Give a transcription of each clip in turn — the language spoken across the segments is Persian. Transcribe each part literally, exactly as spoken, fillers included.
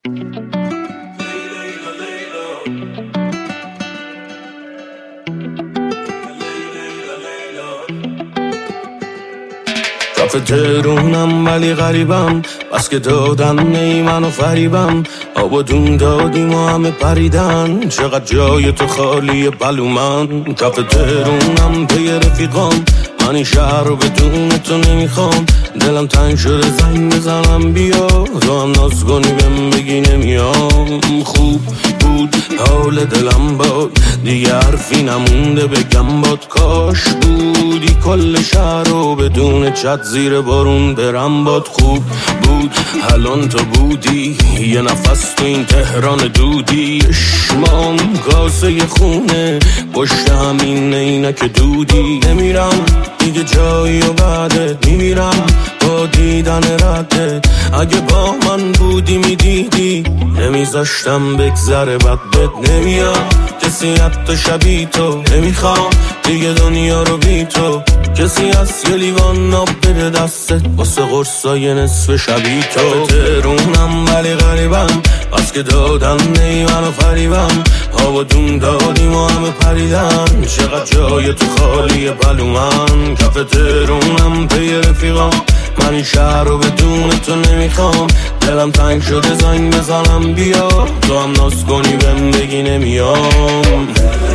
کف تهرونم ولی غریبم، بس که دادن نی منو فریبم. آب و دون دادیم و همه پریدن، چقدر جای تو خالیه بلومن. کف تهرونم پی رفیقام، من این شهر رو بدون تو نمیخوام. دلم تنگ شده زنگ بزنم بیا، تو هم ناز کنی بهم بگی نمیام. خوب بود حال دلم باد، دیگه حرفی نمونده بگم باد. کاش بودی کل شهر رو بدون چت زیر بارون برم باد. خوب بود الان تو بودی، یه نفس تو این تهران دودی. اشمام کاسه خونه پشت همین اینک دودی. نمیرم دیگه جایی و بعدت، میمیرم با دیدن ردت. اگه با من بودی میدیدی، نمیذاشتم بگذره بد بد. نمیاد کسی حتی شبیه تو، نمیخوام دیگه دنیا رو بی تو. کسی هست یه لیوان آب بده دستت، واسه قرصای نصف شبیه تو. تهرونم ولی غریبم، بس که دادن نی منو فریبم. آب و دون دادیم و همه پریدن، چقدر جای تو خالیه بلومن. کف تهرونم پی رفیقام، من این شهر رو بدون تو نمیخوام. دلم تنگ شده زنگ بزنم بیا، تو هم ناز کنی بهم بگی نمیام.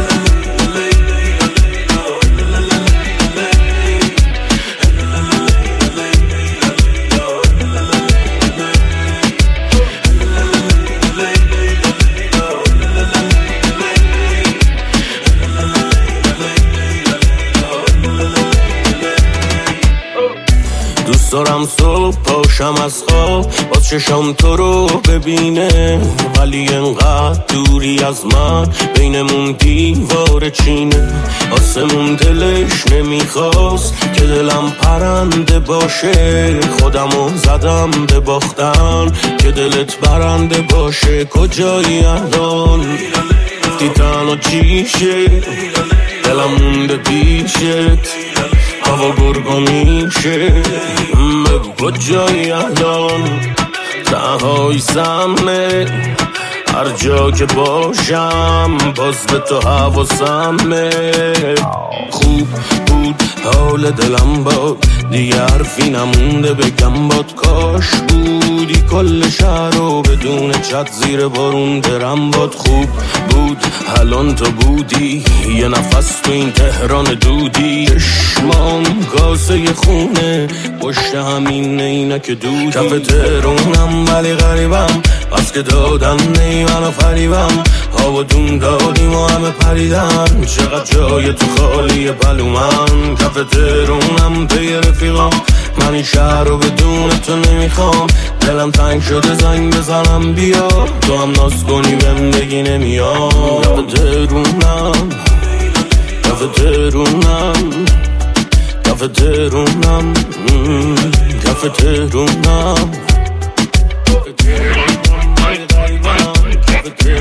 دوست دارم صبح پاشم از خواب، باز چشم تو رو ببینه. ولی انقدر دوری از من، بینمون دیوار چینه. آسمون دلش نمیخواست که دلم پرنده باشه. خودمو زدم به باختن که دلت برنده باشه. کجایی الان گفتی تنها چیشه، دلم مونده پیشت، هوا گرگو میشه. بگو کجایی الان، تنهایی سمه. هر جا که باشم باز به تو حواسمه. خوب بود حال دلم باد، دیگه حرفی نمونده بگم باد. کاش بودی کل شهر رو بدون چت زیر بارون برم باد. خوب بود الان تو بودی، یه نفس تو این تهران دودی. چشمام کاسه خونه پشت همین اینک دودی. کف تهرونم ولی غریبم، بس که دادن نی منو فریبم. آب و دون دادیم و همه پریدن، چقدر جای تو خالیه بلومن. کف تهرونم پی رفیقام، من این شهر رو بدون تو نمیخوام. دلم تنگ شده زنگ بزنم بیا، تو هم ناز کنی بهم بگی نمیام. کف تهرونم، کف تهرونم، کف تهرونم، کف تهرونم.